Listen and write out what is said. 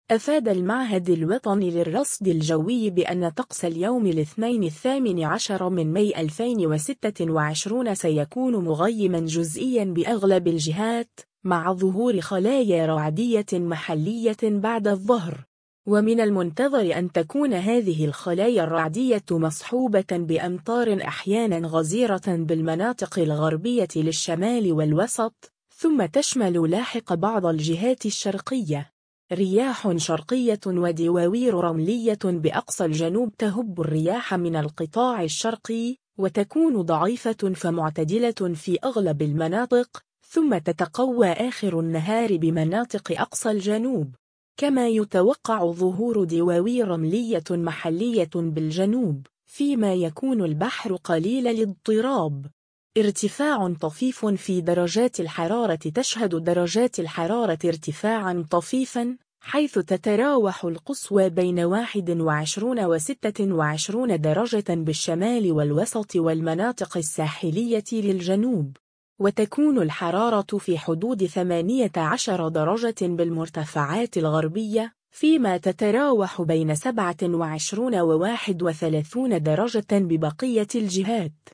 أفاد المعهد الوطني للرصد الجوي بأن طقس اليوم الاثنين 18 من ماي 2026 سيكون مغيما جزئيا بأغلب الجهات، مع ظهور خلايا رعدية محلية بعد الظهر. ومن المنتظر أن تكون هذه الخلايا الرعدية مصحوبة بأمطار أحيانا غزيرة بالمناطق الغربية للشمال والوسط، ثم تشمل لاحق بعض الجهات الشرقية. رياح شرقية ودواوير رملية بأقصى الجنوب تهب الرياح من القطاع الشرقي، وتكون ضعيفة فمعتدلة في أغلب المناطق، ثم تتقوى آخر النهار بمناطق أقصى الجنوب. كما يتوقع ظهور دواوير رملية محلية بالجنوب، فيما يكون البحر قليل الاضطراب. ارتفاع طفيف في درجات الحرارة. تشهد درجات الحرارة ارتفاعا طفيفا، حيث تتراوح القصوى بين 21 و 26 درجة بالشمال والوسط والمناطق الساحلية للجنوب، وتكون الحرارة في حدود 18 درجة بالمرتفعات الغربية، فيما تتراوح بين 27 و 31 درجة ببقية الجهات.